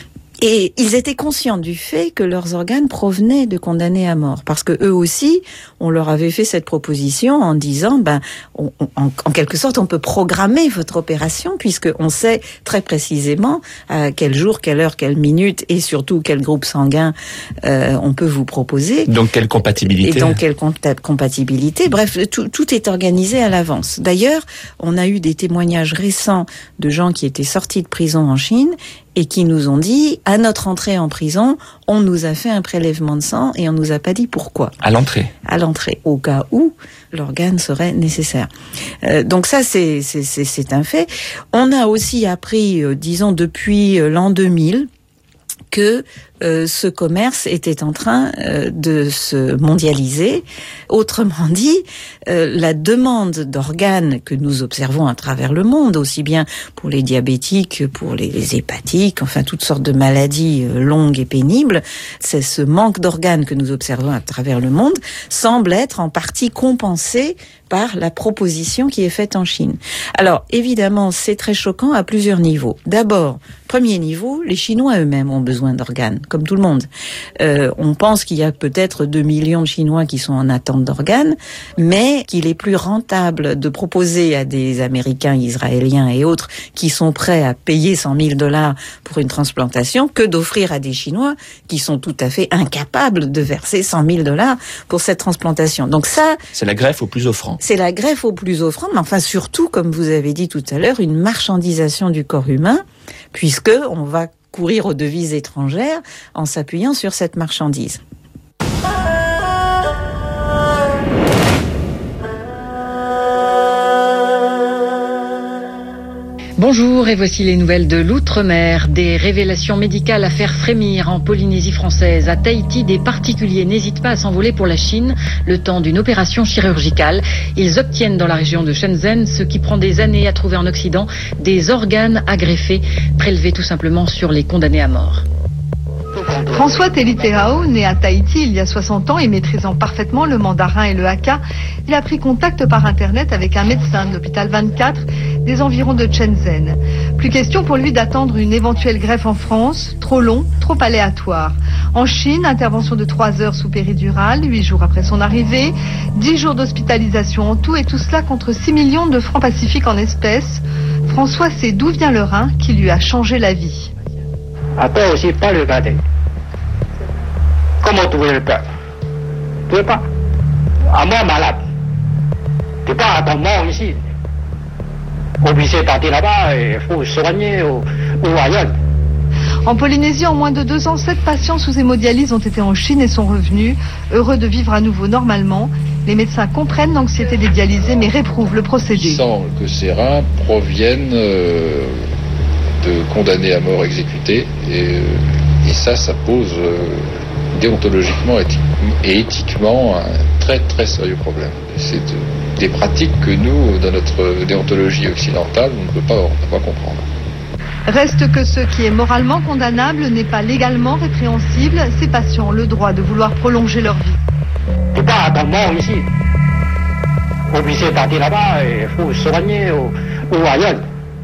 Et ils étaient conscients du fait que leurs organes provenaient de condamnés à mort, parce que eux aussi, on leur avait fait cette proposition en disant, ben, on, on, en, en quelque sorte, on peut programmer votre opération puisque on sait très précisément à quel jour, quelle heure, quelle minute et surtout quel groupe sanguin euh, on peut vous proposer. Donc quelle compatibilité ? Et donc quelle compatibilité. Bref, tout, tout est organisé à l'avance. D'ailleurs, on a eu des témoignages récents de gens qui étaient sortis de prison en Chine et qui nous ont dit, à notre entrée en prison, on nous a fait un prélèvement de sang et on nous a pas dit pourquoi. À l'entrée. À l'entrée, au cas où l'organe serait nécessaire. Euh, donc ça, c'est, c'est, c'est, c'est un fait. On a aussi appris, euh, disons, depuis euh, l'an deux mille, que euh, ce commerce était en train euh, de se mondialiser. Autrement dit, euh, la demande d'organes que nous observons à travers le monde, aussi bien pour les diabétiques que pour les, les hépatiques, enfin toutes sortes de maladies euh, longues et pénibles, c'est ce manque d'organes que nous observons à travers le monde semble être en partie compensé par la proposition qui est faite en Chine. Alors, évidemment, c'est très choquant à plusieurs niveaux. D'abord, premier niveau, les Chinois eux-mêmes ont besoin d'organes, comme tout le monde. Euh, on pense qu'il y a peut-être deux millions de Chinois qui sont en attente d'organes, mais qu'il est plus rentable de proposer à des Américains, Israéliens et autres qui sont prêts à payer cent mille dollars pour une transplantation que d'offrir à des Chinois qui sont tout à fait incapables de verser cent mille dollars pour cette transplantation. Donc ça... C'est la greffe au plus offrant. C'est la greffe au plus offrant, mais enfin surtout, comme vous avez dit tout à l'heure, une marchandisation du corps humain, puisque on va courir aux devises étrangères en s'appuyant sur cette marchandise. Bonjour et voici les nouvelles de l'Outre-mer. Des révélations médicales à faire frémir en Polynésie française. À Tahiti, des particuliers n'hésitent pas à s'envoler pour la Chine le temps d'une opération chirurgicale. Ils obtiennent dans la région de Shenzhen ce qui prend des années à trouver en Occident, des organes à greffer, prélevés tout simplement sur les condamnés à mort. François Teliteao, né à Tahiti il y a soixante ans et maîtrisant parfaitement le mandarin et le hakka, il a pris contact par Internet avec un médecin de l'hôpital vingt-quatre des environs de Shenzhen. Plus question pour lui d'attendre une éventuelle greffe en France, trop long, trop aléatoire. En Chine, intervention de trois heures sous péridurale, huit jours après son arrivée, dix jours d'hospitalisation en tout, et tout cela contre six millions de francs pacifiques en espèces. François sait d'où vient le rein qui lui a changé la vie. À toi aussi, pas le garder. Comment tu veux le faire? Tu veux pas? À moi malade. Tu pas à ton mort ici. Obligé de partir là-bas, il faut se soigner ou, ou ailleurs. En Polynésie, en moins de deux ans, sept patients sous hémodialyse ont été en Chine et sont revenus, heureux de vivre à nouveau normalement. Les médecins comprennent l'anxiété des dialysés, mais réprouvent le procédé. Il semble que ces reins proviennent euh, de condamnés à mort exécutés, et, et ça, ça pose euh, déontologiquement et éthiquement un très très sérieux problème. C'est de, des pratiques que nous, dans notre déontologie occidentale, on ne peut pas, on ne peut pas comprendre. Reste que ce qui est moralement condamnable n'est pas légalement répréhensible. Ces patients ont le droit de vouloir prolonger leur vie. Tu pas à ton mort ici. Obligé de partir là-bas, il faut se soigner ou, ou ailleurs.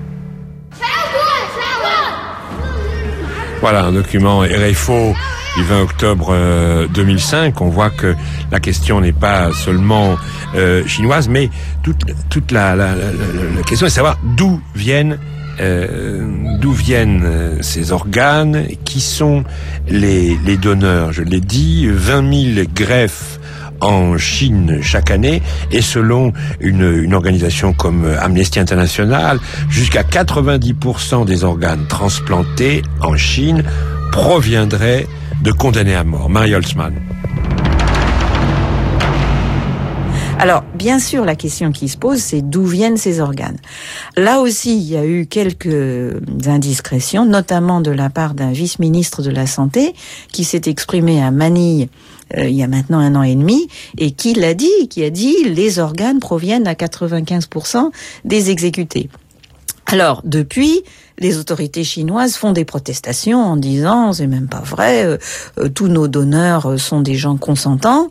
Voilà un document R F O du vingt octobre euh, deux mille cinq. On voit que la question n'est pas seulement euh, chinoise, mais toute, toute la, la, la, la question est de savoir d'où viennent Euh, d'où viennent euh, ces organes, qui sont les, les donneurs. Je l'ai dit, vingt mille greffes en Chine chaque année, et selon une, une organisation comme Amnesty International, jusqu'à quatre-vingt-dix pour cent des organes transplantés en Chine proviendraient de condamnés à mort. Marie Holtzman. Alors, bien sûr, la question qui se pose, c'est d'où viennent ces organes. Là aussi, il y a eu quelques indiscrétions, notamment de la part d'un vice-ministre de la Santé qui s'est exprimé à Manille euh, il y a maintenant un an et demi, et qui l'a dit, qui a dit les organes proviennent à quatre-vingt-quinze pour cent des exécutés. Alors, depuis, les autorités chinoises font des protestations en disant c'est même pas vrai, euh, euh, tous nos donneurs sont des gens consentants.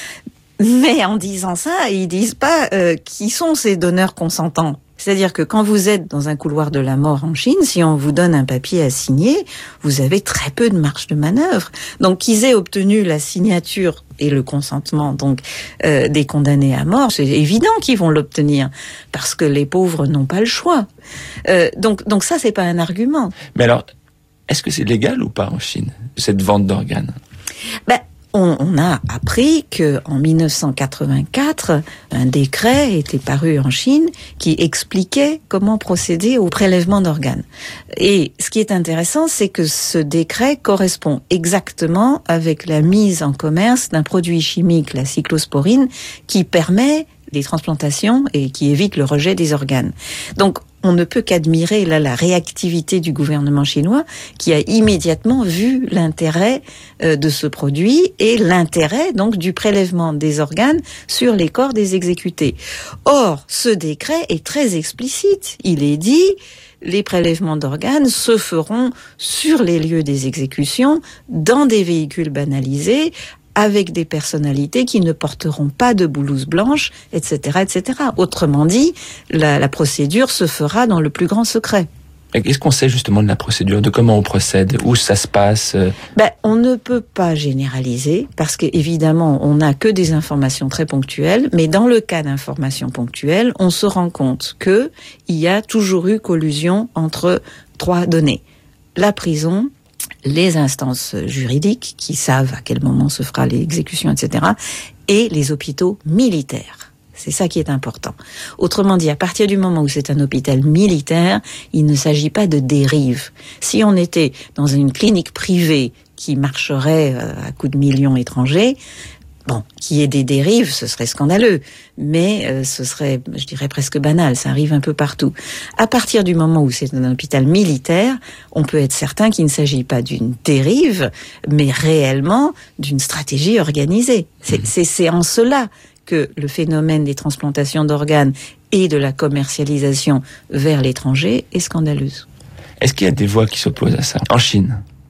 Mais en disant ça, ils disent pas euh, qui sont ces donneurs consentants. C'est-à-dire que quand vous êtes dans un couloir de la mort en Chine, si on vous donne un papier à signer, vous avez très peu de marge de manœuvre. Donc qu'ils aient obtenu la signature et le consentement donc euh, des condamnés à mort, c'est évident qu'ils vont l'obtenir parce que les pauvres n'ont pas le choix. Euh, donc donc ça c'est pas un argument. Mais alors, est-ce que c'est légal ou pas en Chine cette vente d'organes? Ben On, on a appris que en dix-neuf cent quatre-vingt-quatre, un décret était paru en Chine qui expliquait comment procéder au prélèvement d'organes. Et ce qui est intéressant, c'est que ce décret correspond exactement avec la mise en commerce d'un produit chimique, la cyclosporine, qui permet des transplantations et qui évite le rejet des organes. Donc, on ne peut qu'admirer là la réactivité du gouvernement chinois qui a immédiatement vu l'intérêt euh, de ce produit et l'intérêt donc du prélèvement des organes sur les corps des exécutés. Or, ce décret est très explicite. Il est dit les prélèvements d'organes se feront sur les lieux des exécutions, dans des véhicules banalisés, avec des personnalités qui ne porteront pas de blouse blanche, et cetera, et cetera. Autrement dit, la, la procédure se fera dans le plus grand secret. Et qu'est-ce qu'on sait justement de la procédure, de comment on procède, où ça se passe? Ben, on ne peut pas généraliser, parce qu'évidemment, on n'a que des informations très ponctuelles, mais dans le cas d'informations ponctuelles, on se rend compte que il y a toujours eu collusion entre trois données. La prison, les instances juridiques qui savent à quel moment se fera l'exécution, et cetera, et les hôpitaux militaires. C'est ça qui est important. Autrement dit, à partir du moment où c'est un hôpital militaire, il ne s'agit pas de dérive. Si on était dans une clinique privée qui marcherait à coups de millions étrangers, bon, qu'il y ait des dérives, ce serait scandaleux, mais euh, ce serait, je dirais, presque banal, ça arrive un peu partout. À partir du moment où c'est un hôpital militaire, on peut être certain qu'il ne s'agit pas d'une dérive, mais réellement d'une stratégie organisée. C'est, c'est, c'est en cela que le phénomène des transplantations d'organes et de la commercialisation vers l'étranger est scandaleuse. Est-ce qu'il y a des voix qui s'opposent à ça en Chine?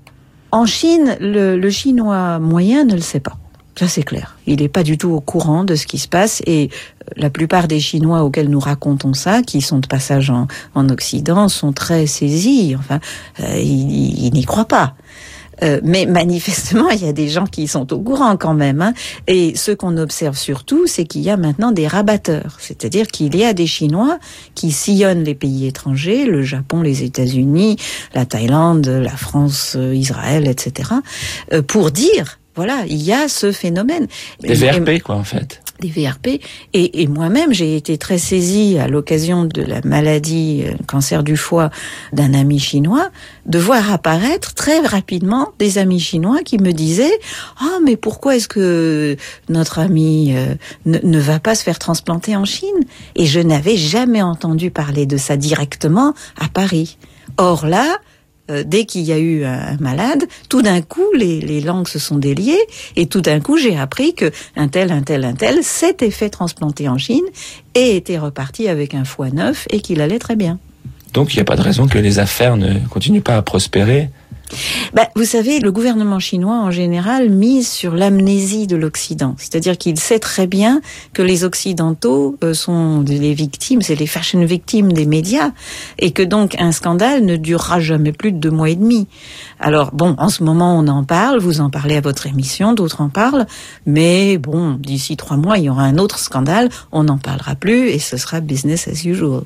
En Chine, le, le chinois moyen ne le sait pas. Ça, c'est clair. Il n'est pas du tout au courant de ce qui se passe et la plupart des Chinois auxquels nous racontons ça, qui sont de passage en, en Occident, sont très saisis. Enfin, euh, ils, ils n'y croient pas. Euh, mais manifestement, il y a des gens qui sont au courant quand même. Hein. Et ce qu'on observe surtout, c'est qu'il y a maintenant des rabatteurs. C'est-à-dire qu'il y a des Chinois qui sillonnent les pays étrangers, le Japon, les États-Unis, la Thaïlande, la France, Israël, et cetera, euh, pour dire, voilà, il y a ce phénomène. Des V R P, quoi, en fait. Des V R P. Et, et moi-même, j'ai été très saisie à l'occasion de la maladie, euh, cancer du foie d'un ami chinois, de voir apparaître très rapidement des amis chinois qui me disaient « Ah, mais pourquoi est-ce que notre ami euh, ne, ne va pas se faire transplanter en Chine ?» Et je n'avais jamais entendu parler de ça directement à Paris. Or là, dès qu'il y a eu un malade, tout d'un coup, les, les langues se sont déliées et tout d'un coup, j'ai appris que un tel, un tel, un tel s'était fait transplanter en Chine et était reparti avec un foie neuf et qu'il allait très bien. Donc, il n'y a pas de raison que les affaires ne continuent pas à prospérer. Ben, vous savez, le gouvernement chinois, en général, mise sur l'amnésie de l'Occident. C'est-à-dire qu'il sait très bien que les Occidentaux euh, sont les victimes, c'est les fashion victimes des médias, et que donc un scandale ne durera jamais plus de deux mois et demi. Alors, bon, en ce moment, on en parle, vous en parlez à votre émission, d'autres en parlent, mais bon, d'ici trois mois, il y aura un autre scandale, on n'en parlera plus, et ce sera business as usual.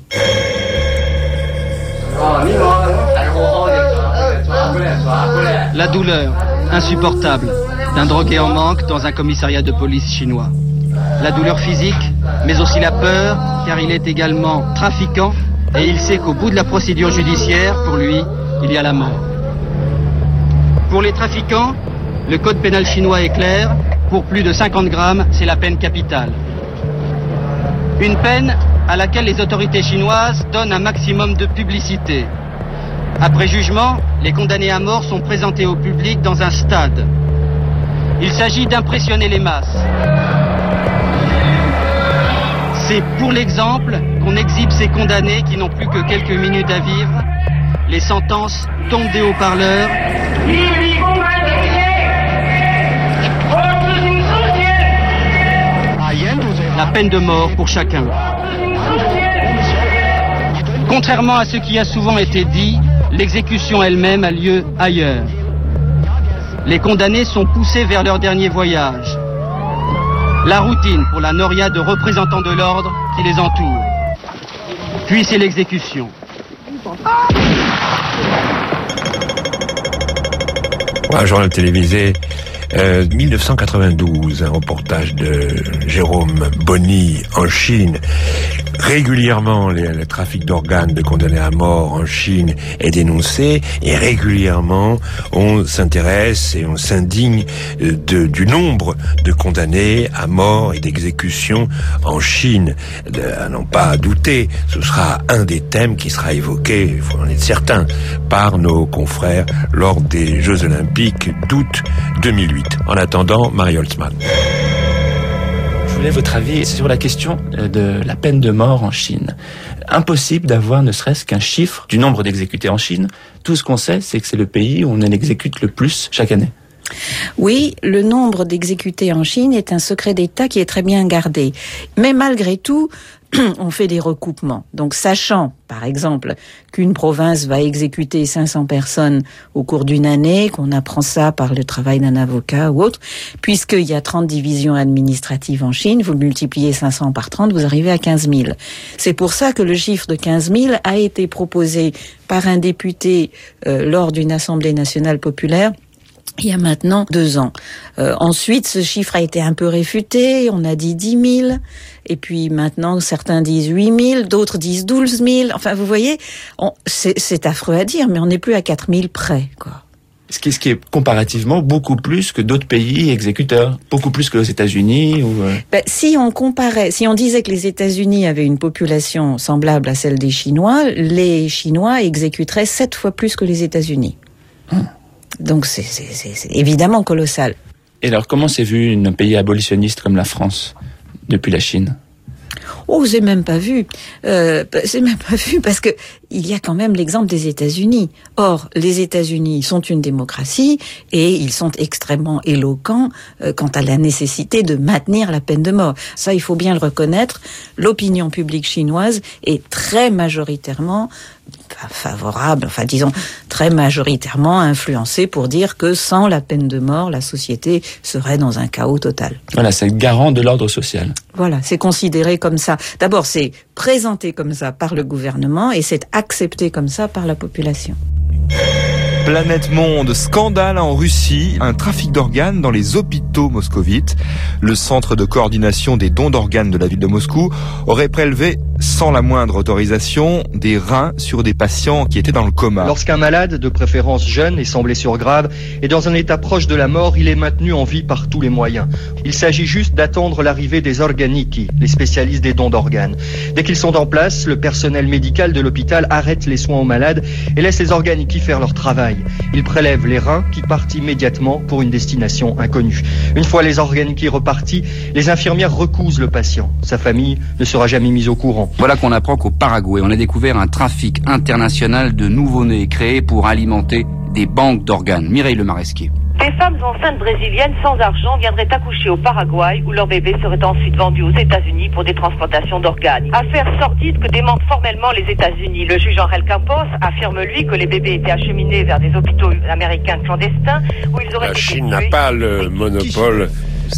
La douleur, insupportable, d'un drogué en manque dans un commissariat de police chinois. La douleur physique, mais aussi la peur, car il est également trafiquant et il sait qu'au bout de la procédure judiciaire, pour lui, il y a la mort. Pour les trafiquants, le code pénal chinois est clair, pour plus de cinquante grammes, c'est la peine capitale. Une peine à laquelle les autorités chinoises donnent un maximum de publicité. Après jugement, les condamnés à mort sont présentés au public dans un stade. Il s'agit d'impressionner les masses. C'est pour l'exemple qu'on exhibe ces condamnés qui n'ont plus que quelques minutes à vivre. Les sentences tombent des haut-parleurs. La peine de mort pour chacun. Contrairement à ce qui a souvent été dit, l'exécution elle-même a lieu ailleurs. Les condamnés sont poussés vers leur dernier voyage. La routine pour la noria de représentants de l'ordre qui les entoure. Puis c'est l'exécution. Un journal télévisé, euh, mille neuf cent quatre-vingt-douze, un reportage de Jérôme Bonny en Chine. Régulièrement, les, le trafic d'organes de condamnés à mort en Chine est dénoncé et régulièrement, on s'intéresse et on s'indigne de, du nombre de condamnés à mort et d'exécution en Chine. De, à n'en pas douter, ce sera un des thèmes qui sera évoqué, il faut en être certain, par nos confrères lors des Jeux Olympiques d'août deux mille huit. En attendant, Marie Holtzmann. Je voulais votre avis sur la question de la peine de mort en Chine. Impossible d'avoir ne serait-ce qu'un chiffre du nombre d'exécutés en Chine. Tout ce qu'on sait, c'est que c'est le pays où on en exécute le plus chaque année. Oui, le nombre d'exécutés en Chine est un secret d'État qui est très bien gardé. Mais malgré tout, on fait des recoupements. Donc, sachant, par exemple, qu'une province va exécuter cinq cents personnes au cours d'une année, qu'on apprend ça par le travail d'un avocat ou autre, puisqu'il y a trente divisions administratives en Chine, vous multipliez cinq cents par trente, vous arrivez à quinze mille. C'est pour ça que le chiffre de quinze mille a été proposé par un député euh, lors d'une Assemblée nationale populaire il y a maintenant deux ans. Euh, ensuite, ce chiffre a été un peu réfuté, on a dit dix mille, et puis maintenant certains disent huit mille, d'autres disent douze mille, enfin vous voyez, on, c'est, c'est affreux à dire, mais on n'est plus à quatre mille près, quoi. Ce qui, ce qui est comparativement beaucoup plus que d'autres pays exécuteurs, beaucoup plus que les États-Unis ou... Euh... Ben, si on comparait, si on disait que les États-Unis avaient une population semblable à celle des Chinois, les Chinois exécuteraient sept fois plus que les États-Unis. Hum. Donc c'est, c'est, c'est, c'est évidemment colossal. Et alors comment s'est vu un pays abolitionniste comme la France depuis la Chine ? Oh, c'est même pas vu. Euh, c'est même pas vu parce que il y a quand même l'exemple des États-Unis. Or, les États-Unis sont une démocratie et ils sont extrêmement éloquents euh, quant à la nécessité de maintenir la peine de mort. Ça, il faut bien le reconnaître. L'opinion publique chinoise est très majoritairement favorable, enfin disons très majoritairement influencée pour dire que sans la peine de mort, la société serait dans un chaos total. Voilà, c'est le garant de l'ordre social. Voilà, c'est considéré comme ça. D'abord, c'est présenté comme ça par le gouvernement et c'est accepté comme ça par la population. Planète Monde, scandale en Russie, un trafic d'organes dans les hôpitaux moscovites. Le centre de coordination des dons d'organes de la ville de Moscou aurait prélevé, sans la moindre autorisation, des reins sur des patients qui étaient dans le coma. Lorsqu'un malade, de préférence jeune et sans blessure grave, est dans un état proche de la mort, il est maintenu en vie par tous les moyens. Il s'agit juste d'attendre l'arrivée des organiki, les spécialistes des dons d'organes. Dès qu'ils sont en place, le personnel médical de l'hôpital arrête les soins aux malades et laisse les organiki faire leur travail. Ils prélèvent les reins qui partent immédiatement pour une destination inconnue. Une fois les organiki repartis, les infirmières recousent le patient. Sa famille ne sera jamais mise au courant. Voilà qu'on apprend qu'au Paraguay, on a découvert un trafic international de nouveau-nés créé pour alimenter des banques d'organes. Mireille Le Maresquier. Des femmes enceintes brésiliennes sans argent viendraient accoucher au Paraguay où leur bébé serait ensuite vendu aux États-Unis pour des transplantations d'organes. Affaire sordide que démentent formellement les États-Unis. Le juge Angel Campos affirme lui que les bébés étaient acheminés vers des hôpitaux américains clandestins où ils auraient La été Chine tués. n'a pas le monopole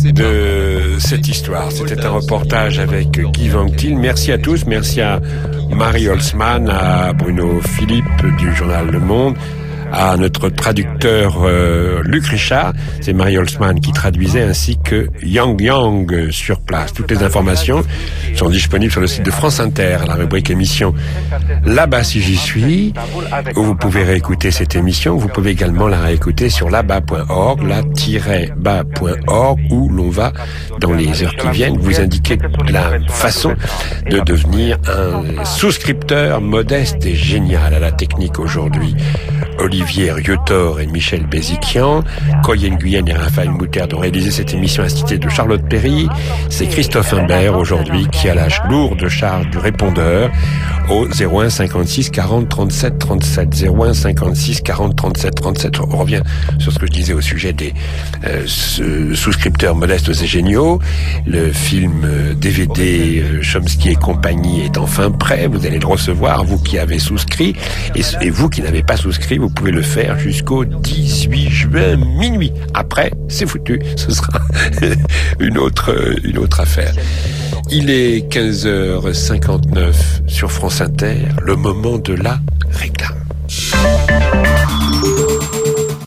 de cette histoire. C'était un reportage avec Guy Vanctil. Merci à tous. Merci à Marie Holzmann, à Bruno Philippe du journal Le Monde, à notre traducteur euh, Luc Richard, c'est Marie Holzmann qui traduisait, ainsi que Yang Yang sur place. Toutes les informations sont disponibles sur le site de France Inter, la rubrique émission Là-bas si j'y suis, où vous pouvez réécouter cette émission. Vous pouvez également la réécouter sur là-bas point org, là-bas point org, où l'on va, dans les heures qui viennent, vous indiquer la façon de devenir un souscripteur modeste et génial. À la technique aujourd'hui, Olivier Riotor et Michel Béziquian, Coyen Guyenne et Raphaël Moutarde ont réalisé cette émission assistée de Charlotte Perry. C'est Christophe Imbert aujourd'hui qui a la lourde charge du répondeur au zéro un cinquante-six quarante trente-sept trente-sept, zéro un cinquante-six quarante trente-sept trente-sept. On revient sur ce que je disais au sujet des euh, souscripteurs modestes et géniaux. Le film euh, D V D euh, Chomsky et compagnie est enfin prêt. Vous allez le recevoir, vous qui avez souscrit, et, et vous qui n'avez pas souscrit, vous pouvez le faire jusqu'au dix-huit juin minuit. Après, c'est foutu. Ce sera une autre, une autre affaire. Il est quinze heures cinquante-neuf sur France Inter, le moment de la réclame.